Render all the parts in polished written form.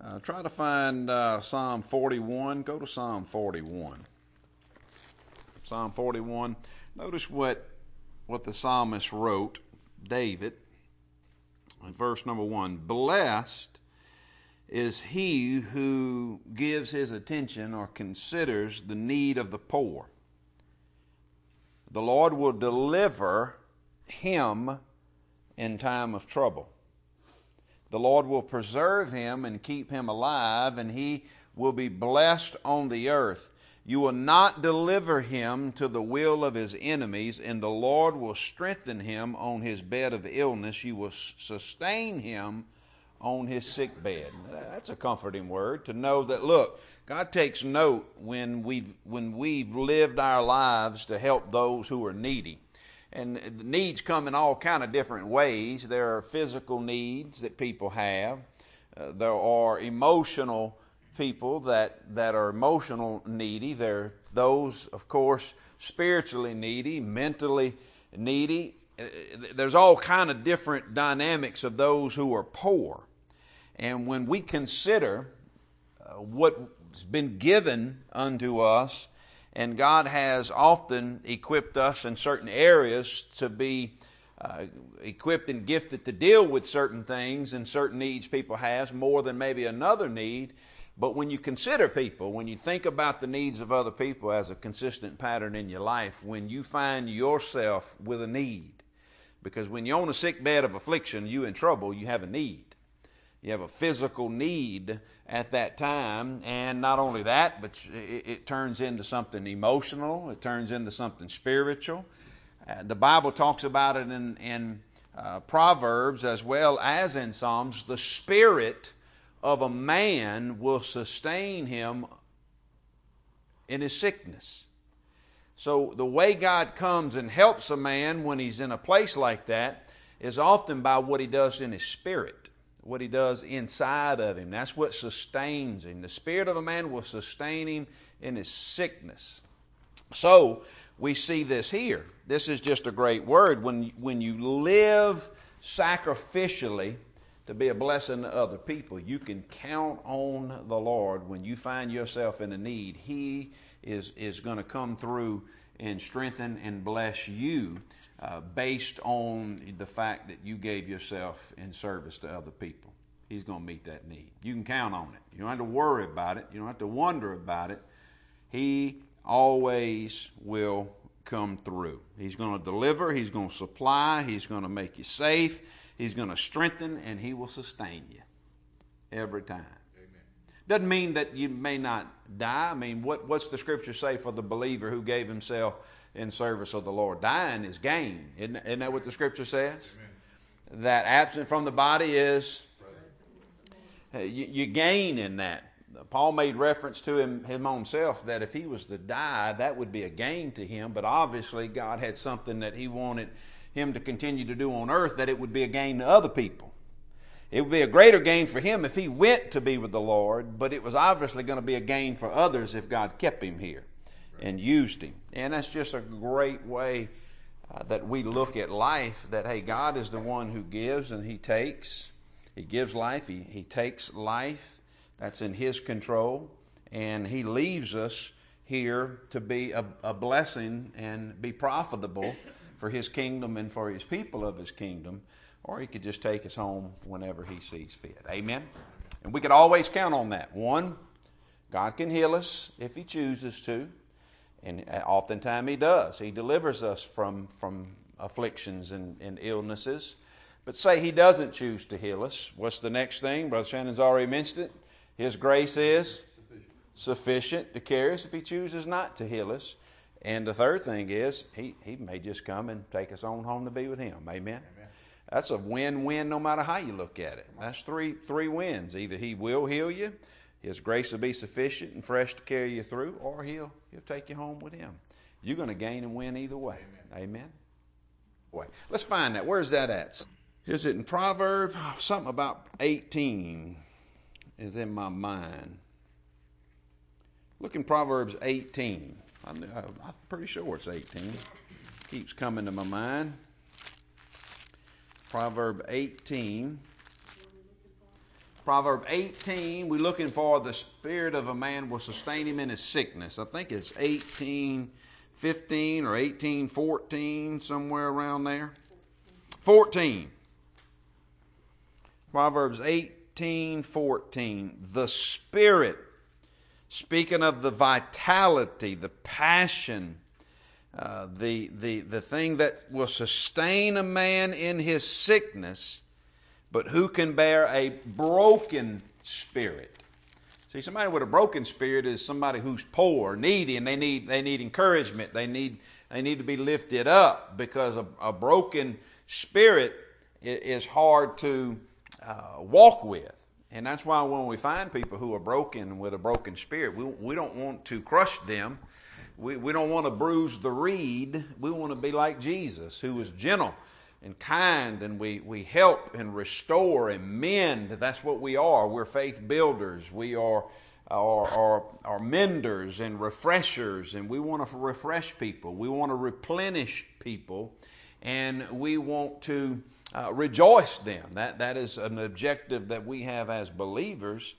Try to find Psalm 41. Go to Psalm 41. Psalm 41. Notice what the psalmist wrote, David, in verse number 1. Blessed is he who gives his attention or considers the need of the poor. The Lord will deliver him in time of trouble. The Lord will preserve him and keep him alive, and he will be blessed on the earth. You will not deliver him to the will of his enemies, and the Lord will strengthen him on his bed of illness. You will sustain him on his sick bed. That's a comforting word to know that, look, God takes note when we've lived our lives to help those who are needy. And needs come in all kind of different ways. There are physical needs that people have. There are emotional people that are emotional needy. There are those, of course, spiritually needy, mentally needy. There's all kind of different dynamics of those who are poor. And when we consider what's been given unto us, and God has often equipped us in certain areas to be equipped and gifted to deal with certain things and certain needs people have more than maybe another need. But when you consider people, when you think about the needs of other people as a consistent pattern in your life, when you find yourself with a need, because when you're on a sick bed of affliction, you're in trouble, you have a need. You have a physical need at that time, and not only that, but it turns into something emotional. It turns into something spiritual. The Bible talks about it in Proverbs as well as in Psalms. The spirit of a man will sustain him in his sickness. So the way God comes and helps a man when he's in a place like that is often by what he does in his spirit. What he does inside of him. That's what sustains him. The spirit of a man will sustain him in his sickness. So we see this here. This is just a great word. When you live sacrificially to be a blessing to other people, you can count on the Lord. When you find yourself in a need, He is going to come through and strengthen and bless you based on the fact that you gave yourself in service to other people. He's going to meet that need. You can count on it. You don't have to worry about it. You don't have to wonder about it. He always will come through. He's going to deliver. He's going to supply. He's going to make you safe. He's going to strengthen, and He will sustain you every time. Doesn't mean that you may not die. I mean, what's the Scripture say for the believer who gave himself in service of the Lord? Dying is gain. Isn't that what the Scripture says? Amen. That absent from the body is you gain in that. Paul made reference to him own self that if he was to die, that would be a gain to him. But obviously God had something that He wanted him to continue to do on earth, that it would be a gain to other people. It would be a greater gain for him if he went to be with the Lord, but it was obviously going to be a gain for others if God kept him here and used him. And that's just a great way that we look at life, that, hey, God is the one who gives and He takes. He gives life. He takes life. That's in His control. And He leaves us here to be a blessing and be profitable for His kingdom and for His people of His kingdom. Or He could just take us home whenever He sees fit. Amen? And we could always count on that. One, God can heal us if He chooses to. And oftentimes He does. He delivers us from afflictions and illnesses. But say He doesn't choose to heal us. What's the next thing? Brother Shannon's already mentioned it. His grace is sufficient to carry us if He chooses not to heal us. And the third thing is He may just come and take us on home to be with Him. Amen? That's a win-win no matter how you look at it. That's three wins. Either He will heal you, His grace will be sufficient and fresh to carry you through, or He'll take you home with Him. You're going to gain and win either way. Amen? Boy, let's find that. Where's that at? Is it in Proverbs? Something about 18 is in my mind. Look in Proverbs 18. I'm pretty sure it's 18. Keeps coming to my mind. Proverb 18. Proverb 18, we're looking for the spirit of a man will sustain him in his sickness. I think it's 18:15 or 18:14, somewhere around there. 14. Proverbs 18:14. The spirit, speaking of the vitality, the passion, the thing that will sustain a man in his sickness, but who can bear a broken spirit? See, somebody with a broken spirit is somebody who's poor, needy, and they need encouragement. They need to be lifted up, because a broken spirit is hard to walk with. And that's why when we find people who are broken with a broken spirit, we don't want to crush them. We don't want to bruise the reed. We want to be like Jesus, who was gentle and kind, and we help and restore and mend. That's what we are. We're faith builders. We are menders and refreshers, and we want to refresh people. We want to replenish people, and we want to rejoice them. That is an objective that we have as believers,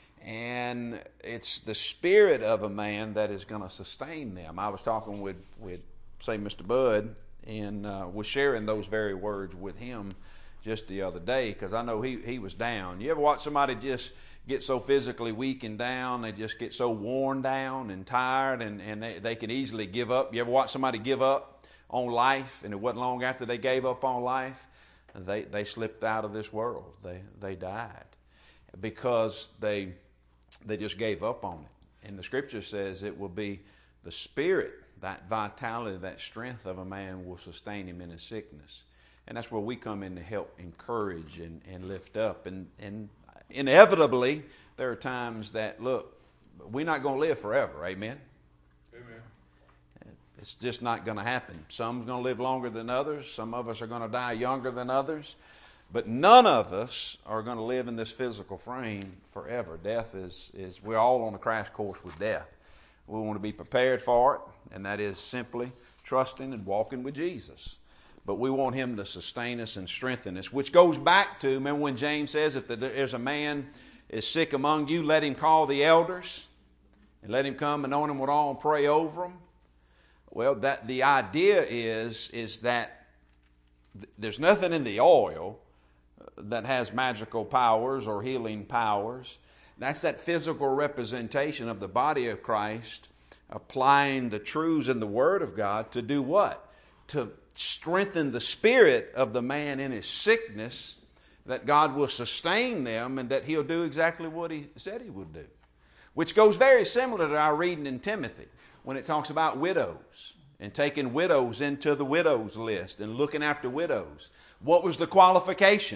and it's the spirit of a man that is going to sustain them. I was talking with say, Mr. Bud, and was sharing those very words with him just the other day, because I know he was down. You ever watch somebody just get so physically weak and down, they just get so worn down and tired, and they can easily give up? You ever watch somebody give up on life, and it wasn't long after they gave up on life, they slipped out of this world. They died because they just gave up on it. And the Scripture says it will be the spirit, that vitality, that strength of a man will sustain him in his sickness. And that's where we come in to help encourage and lift up. And inevitably, there are times that, look, we're not going to live forever. Amen? Amen. It's just not going to happen. Some's going to live longer than others. Some of us are going to die younger than others. But none of us are going to live in this physical frame forever. Death is we're all on a crash course with death. We want to be prepared for it, and that is simply trusting and walking with Jesus. But we want Him to sustain us and strengthen us, which goes back to, remember when James says, if there's a man is sick among you, let him call the elders, and let him come and anoint him with oil and pray over them. Well, that the idea is that there's nothing in the oil that has magical powers or healing powers. That's that physical representation of the body of Christ applying the truths in the Word of God to do what? To strengthen the spirit of the man in his sickness, that God will sustain them and that He'll do exactly what He said He would do. Which goes very similar to our reading in Timothy when it talks about widows and taking widows into the widows list and looking after widows. What was the qualification?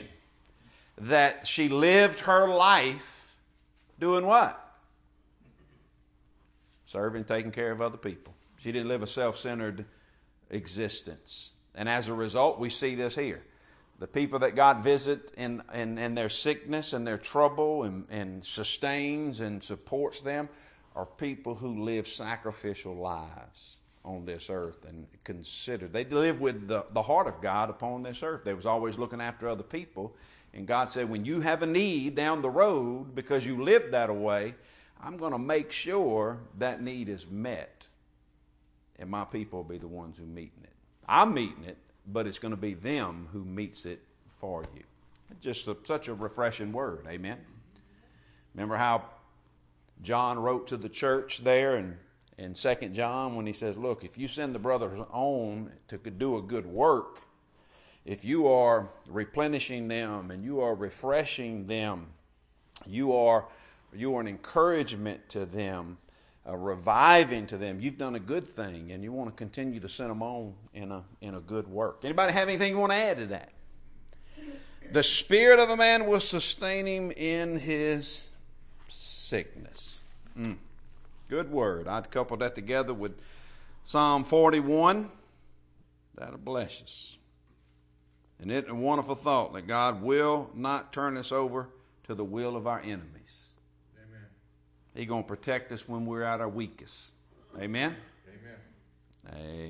That she lived her life doing what? Serving, taking care of other people. She didn't live a self-centered existence. And as a result, we see this here. The people that God visits in their sickness and their trouble and sustains and supports them are people who live sacrificial lives on this earth and consider. They live with the heart of God upon this earth. They was always looking after other people. And God said, when you have a need down the road because you lived that way, I'm going to make sure that need is met. And my people will be the ones who are meeting it. I'm meeting it, but it's going to be them who meets it for you. Just such a refreshing word. Amen. Remember how John wrote to the church there in 2 John when he says, look, if you send the brothers on to do a good work, if you are replenishing them and you are refreshing them, you are an encouragement to them, reviving to them, you've done a good thing, and you want to continue to send them on in a good work. Anybody have anything you want to add to that? The spirit of a man will sustain him in his sickness. Good word. I'd couple that together with Psalm 41. That'll bless us. And it's a wonderful thought that God will not turn us over to the will of our enemies. Amen. He's going to protect us when we're at our weakest. Amen? Amen. Amen.